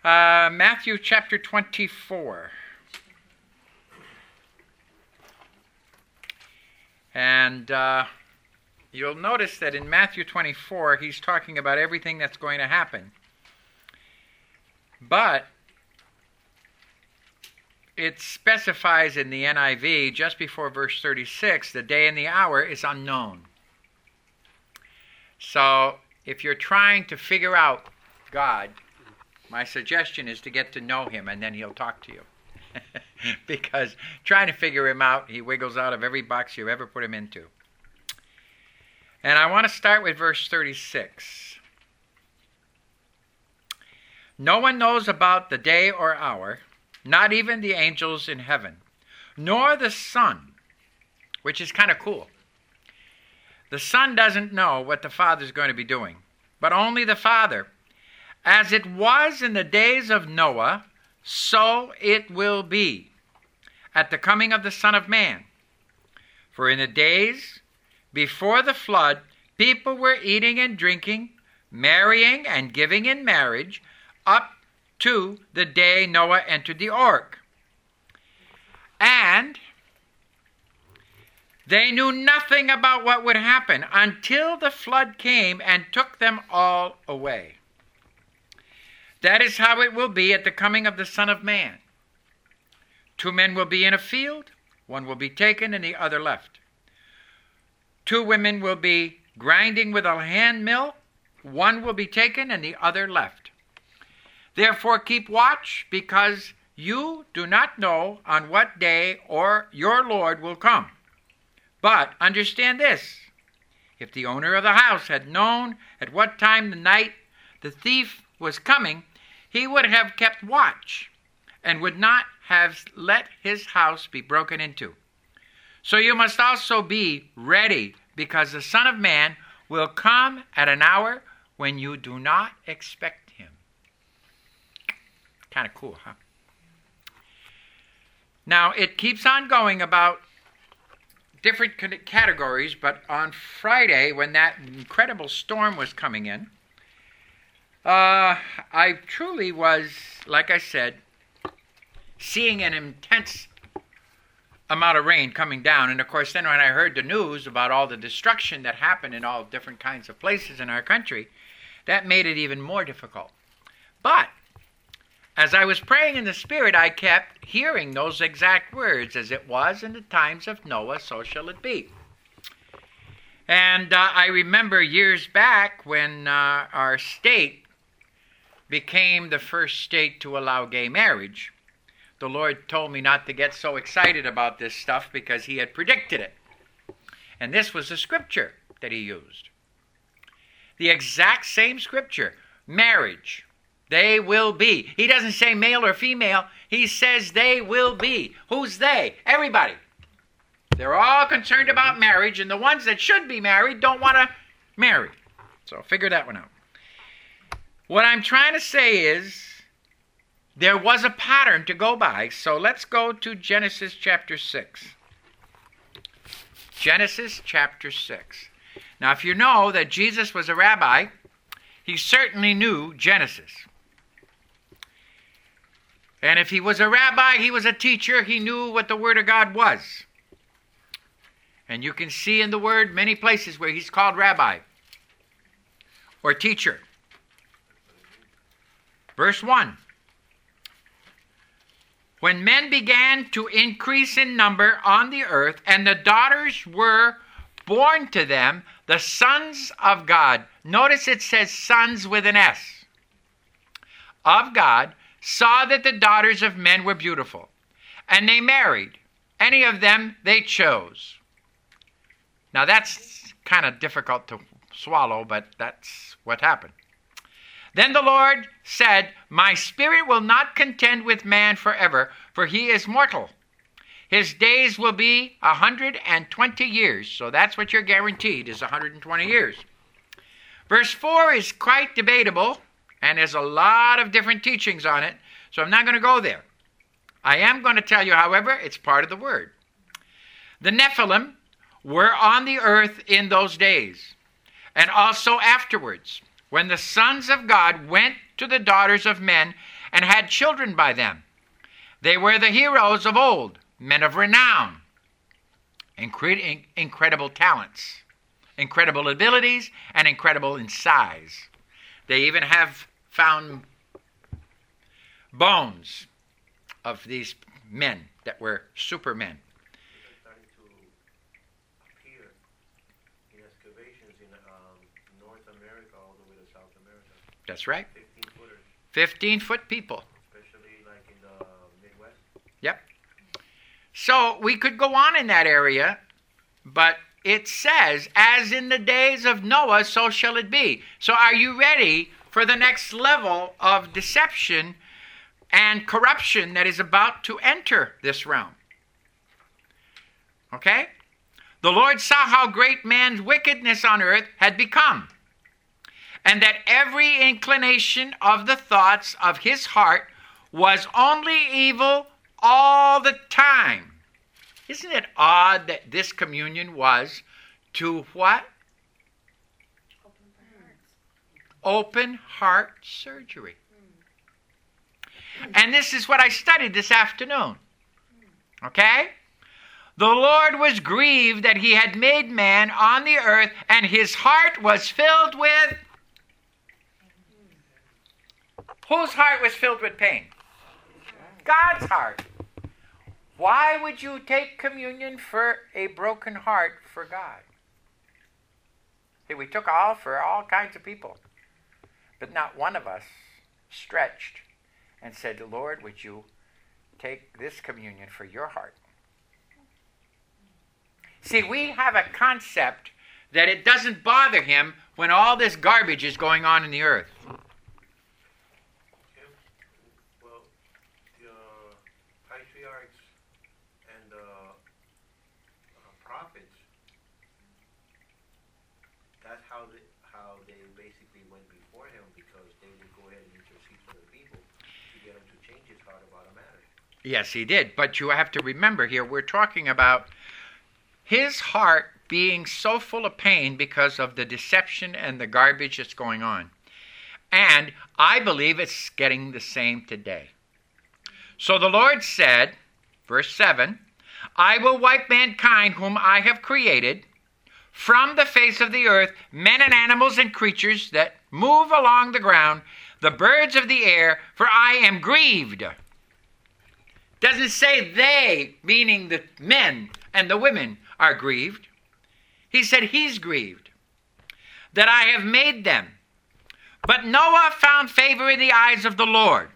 Matthew chapter 24. And you'll notice that in Matthew 24, he's talking about everything that's going to happen. But it specifies in the NIV, just before verse 36, the day and the hour is unknown. So if you're trying to figure out God, my suggestion is to get to know him, and then he'll talk to you. Because trying to figure him out, he wiggles out of every box you ever put him into. And I want to start with verse 36. No one knows about the day or hour, not even the angels in heaven, nor the Son, which is kind of cool. The Son doesn't know what the Father's going to be doing, but only the Father. As it was in the days of Noah, so it will be at the coming of the Son of Man. For in the days before the flood, people were eating and drinking, marrying and giving in marriage, up to the day Noah entered the ark. And they knew nothing about what would happen until the flood came and took them all away. That is how it will be at the coming of the Son of Man. 2 men will be in a field, one will be taken and the other left. 2 women will be grinding with a hand mill, one will be taken and the other left. Therefore keep watch, because you do not know on what day or your Lord will come. But understand this, if the owner of the house had known at what time the night the thief was coming, he would have kept watch and would not have let his house be broken into. So you must also be ready, because the Son of Man will come at an hour when you do not expect him. Kind of cool, huh? Now, it keeps on going about different categories, but on Friday, when that incredible storm was coming in, I truly was, like I said, seeing an intense amount of rain coming down. And of course, then when I heard the news about all the destruction that happened in all different kinds of places in our country, that made it even more difficult. But as I was praying in the Spirit, I kept hearing those exact words, as it was in the times of Noah, so shall it be. And I remember years back when our state became the first state to allow gay marriage. The Lord told me not to get so excited about this stuff because he had predicted it. And this was the scripture that he used. The exact same scripture. Marriage. They will be. He doesn't say male or female. He says they will be. Who's they? Everybody. They're all concerned about marriage, and the ones that should be married don't want to marry. So figure that one out. What I'm trying to say is there was a pattern to go by, so let's go to Genesis chapter 6. Genesis chapter 6. Now, if you know that Jesus was a rabbi, he certainly knew Genesis. And if he was a rabbi, he was a teacher, he knew what the Word of God was. And you can see in the Word many places where he's called rabbi or teacher. Verse 1. When men began to increase in number on the earth, and the daughters were born to them, the sons of God, notice it says sons with an S, of God, saw that the daughters of men were beautiful, and they married any of them they chose. Now that's kind of difficult to swallow, but that's what happened. Then the Lord said, my spirit will not contend with man forever, for he is mortal. His days will be 120 years. So that's what you're guaranteed, is 120 years. Verse 4 is quite debatable, and there's a lot of different teachings on it, so I'm not going to go there. I am going to tell you, however, it's part of the Word. The Nephilim were on the earth in those days, and also afterwards, when the sons of God went to the daughters of men and had children by them. They were the heroes of old, men of renown, incredible talents, incredible abilities, and incredible in size. They even have found bones of these men that were supermen. It's starting to appear in excavations in North America all the way to South America. That's right. 15-footers. 15-foot people. Especially like in the Midwest. Yep. So we could go on in that area, but it says, as in the days of Noah, so shall it be. So are you ready for the next level of deception and corruption that is about to enter this realm? Okay? The Lord saw how great man's wickedness on earth had become, and that every inclination of the thoughts of his heart was only evil all the time. Isn't it odd that this communion was to what? Open heart surgery. And this is what I studied this afternoon. Okay? The Lord was grieved that he had made man on the earth, and his heart was filled with... Whose heart was filled with pain? God's heart. Why would you take communion for a broken heart for God? See, we took all for all kinds of people, but not one of us stretched and said, Lord, would you take this communion for your heart? See, we have a concept that it doesn't bother him when all this garbage is going on in the earth. Well, the patriarchs and the prophets, that's how they basically went before him, because they would go ahead and intercede for the people to get him to change his heart about a matter. Yes, he did. But you have to remember here, we're talking about his heart being so full of pain because of the deception and the garbage that's going on. And I believe it's getting the same today. So the Lord said, verse 7, I will wipe mankind whom I have created from the face of the earth, men and animals and creatures that move along the ground, the birds of the air, for I am grieved. Doesn't say they, meaning the men and the women, are grieved. He said he's grieved that I have made them. But Noah found favor in the eyes of the Lord.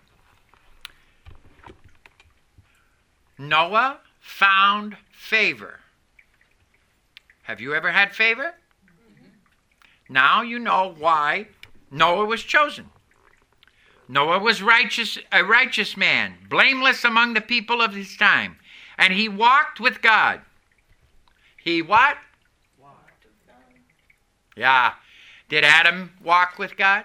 Noah found favor. Have you ever had favor? Now you know why Noah was chosen. Noah was a righteous man, blameless among the people of his time. And he walked with God. He what? Walked with God. Yeah. Did Adam walk with God?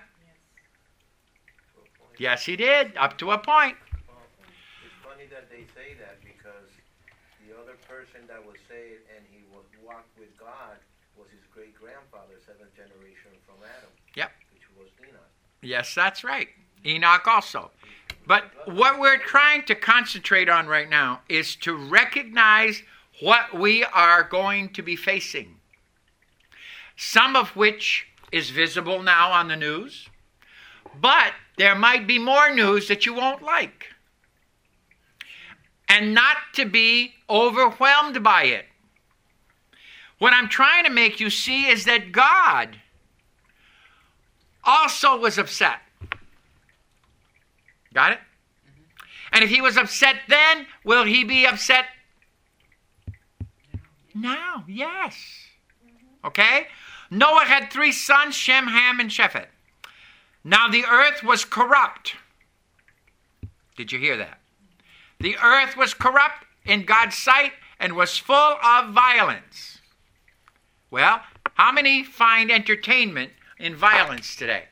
Yes. Yes, he did, up to a point. It's funny that they say that, because the other person that was saved and he was walked with God was his great-grandfather, 7th generation from Adam. Yep. Which was Enoch. Yes, that's right. Enoch also. But what we're trying to concentrate on right now is to recognize what we are going to be facing. Some of which is visible now on the news, but there might be more news that you won't like. And not to be overwhelmed by it. What I'm trying to make you see is that God also was upset. Got it? And if he was upset then, will he be upset now? Yes. Okay? Noah had 3 sons, Shem, Ham, and Japheth. Now the earth was corrupt. Did you hear that? The earth was corrupt in God's sight and was full of violence. Well, how many find entertainment in violence today?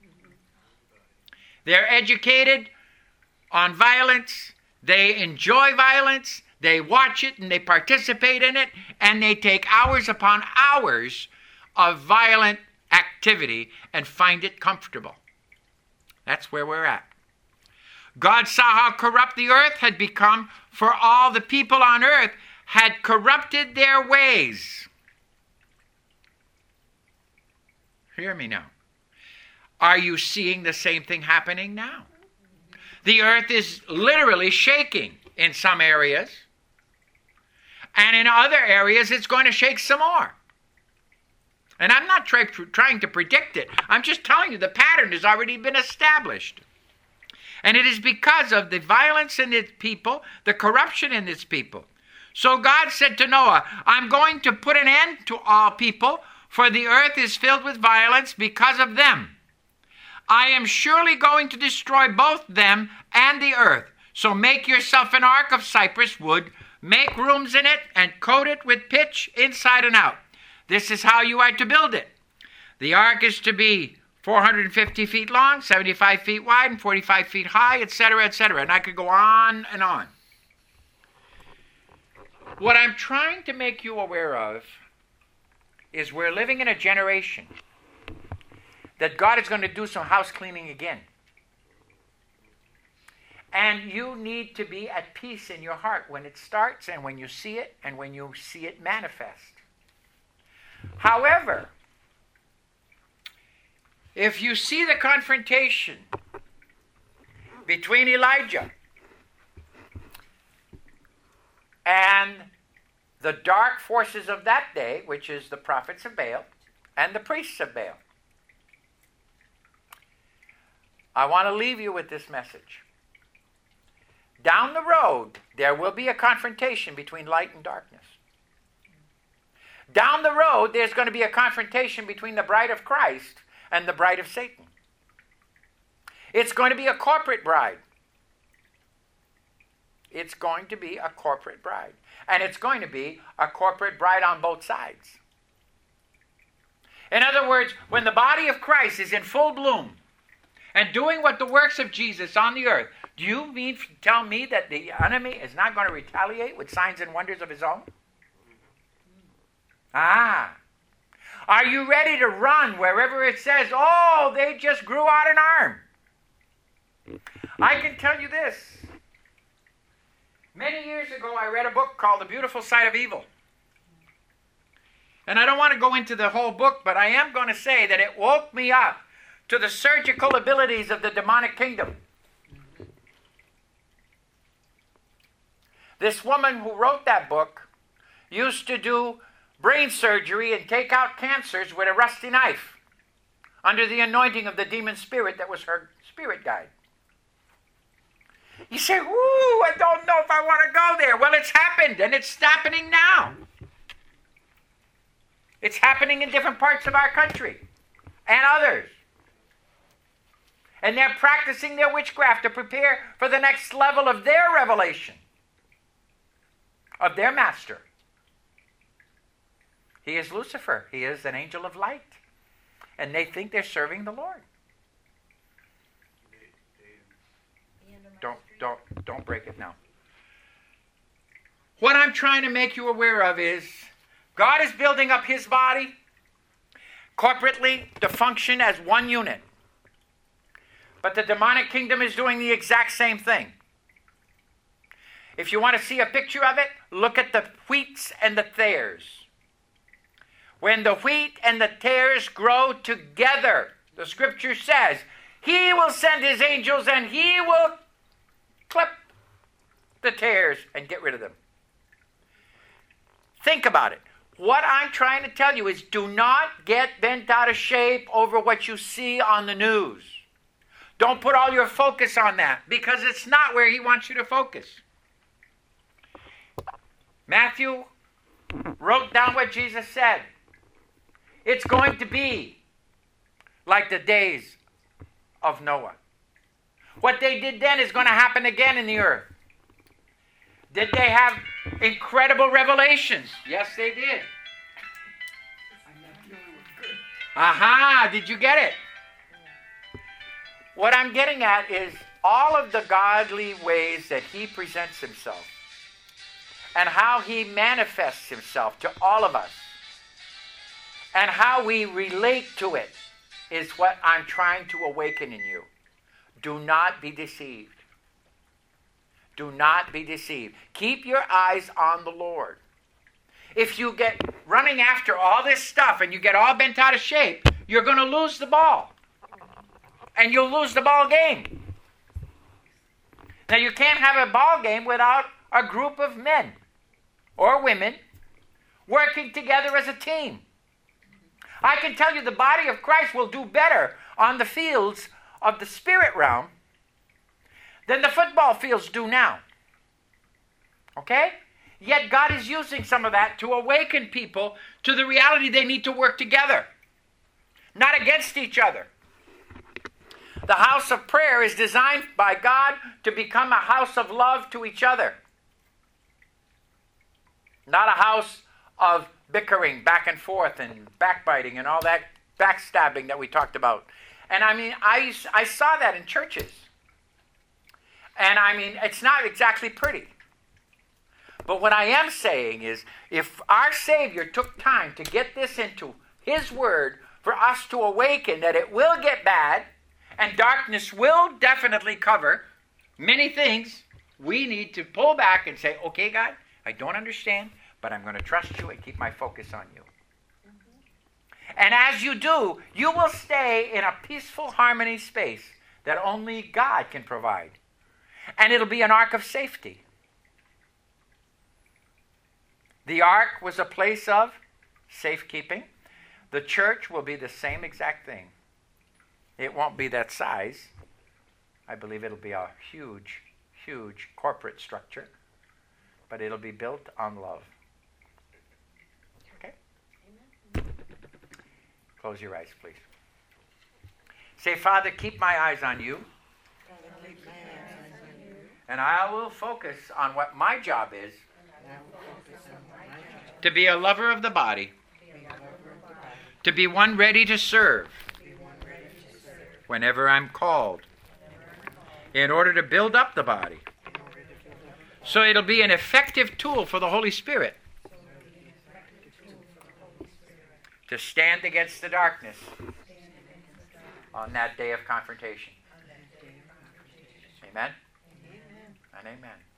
They're educated on violence. They enjoy violence. They watch it and they participate in it. And they take hours upon hours of violent activity and find it comfortable. That's where we're at. God saw how corrupt the earth had become, for all the people on earth had corrupted their ways. Hear me now. Are you seeing the same thing happening now? The earth is literally shaking in some areas, and in other areas it's going to shake some more. And I'm not trying to predict it. I'm just telling you the pattern has already been established. And it is because of the violence in its people, the corruption in its people. So God said to Noah, I'm going to put an end to all people, for the earth is filled with violence because of them. I am surely going to destroy both them and the earth. So make yourself an ark of cypress wood, make rooms in it, and coat it with pitch inside and out. This is how you are to build it. The ark is to be 450 feet long, 75 feet wide, and 45 feet high, etc., etc. And I could go on and on. What I'm trying to make you aware of is we're living in a generation that God is going to do some house cleaning again. And you need to be at peace in your heart when it starts and when you see it and when you see it manifest. However, if you see the confrontation between Elijah and the dark forces of that day, which is the prophets of Baal and the priests of Baal, I want to leave you with this message. Down the road, there will be a confrontation between light and darkness. Down the road, there's going to be a confrontation between the bride of Christ and the bride of Satan. It's going to be a corporate bride. It's going to be a corporate bride. And it's going to be a corporate bride on both sides. In other words, when the body of Christ is in full bloom and doing what the works of Jesus on the earth, do you mean to tell me that the enemy is not going to retaliate with signs and wonders of his own? Are you ready to run wherever it says, oh, they just grew out an arm? I can tell you this. Many years ago, I read a book called The Beautiful Side of Evil. And I don't want to go into the whole book, but I am going to say that it woke me up to the surgical abilities of the demonic kingdom. This woman who wrote that book used to do brain surgery and take out cancers with a rusty knife under the anointing of the demon spirit that was her spirit guide. You say, ooh, I don't know if I want to go there. Well, it's happened, and it's happening now. It's happening in different parts of our country and others. And they're practicing their witchcraft to prepare for the next level of their revelation of their master. He is Lucifer. He is an angel of light. And they think they're serving the Lord. Don't break it now. What I'm trying to make you aware of is God is building up his body corporately to function as one unit. But the demonic kingdom is doing the exact same thing. If you want to see a picture of it, look at the wheats and the tares. When the wheat and the tares grow together, the scripture says, he will send his angels and he will clip the tares and get rid of them. Think about it. What I'm trying to tell you is do not get bent out of shape over what you see on the news. Don't put all your focus on that because it's not where he wants you to focus. Matthew wrote down what Jesus said. It's going to be like the days of Noah. What they did then is going to happen again in the earth. Did they have incredible revelations? Yes, they did. Aha, did you get it? What I'm getting at is all of the godly ways that he presents himself and how he manifests himself to all of us and how we relate to it is what I'm trying to awaken in you. Do not be deceived. Do not be deceived. Keep your eyes on the Lord. If you get running after all this stuff and you get all bent out of shape, you're going to lose the ball. And you'll lose the ball game. Now, you can't have a ball game without a group of men or women working together as a team. I can tell you the body of Christ will do better on the fields of the spirit realm than the football fields do now. Okay? Yet God is using some of that to awaken people to the reality they need to work together, not against each other. The house of prayer is designed by God to become a house of love to each other, not a house of bickering back and forth and backbiting and all that backstabbing that we talked about. And I mean, I saw that in churches. And I mean, it's not exactly pretty. But what I am saying is, if our Savior took time to get this into His Word for us to awaken that it will get bad, and darkness will definitely cover many things, we need to pull back and say, okay, God, I don't understand, but I'm going to trust you and keep my focus on you. And as you do, you will stay in a peaceful harmony space that only God can provide. And it'll be an ark of safety. The ark was a place of safekeeping. The church will be the same exact thing. It won't be that size. I believe it'll be a huge, huge corporate structure. But it'll be built on love. Okay? Amen. Close your eyes, please. Say, Father, keep my eyes on you. And I will focus on what my job is, to be a lover of the body, to be one ready to serve whenever I'm called, in order to build up the body. So it'll be an effective tool for the Holy Spirit to stand against the darkness on that day of confrontation. Amen? And amen.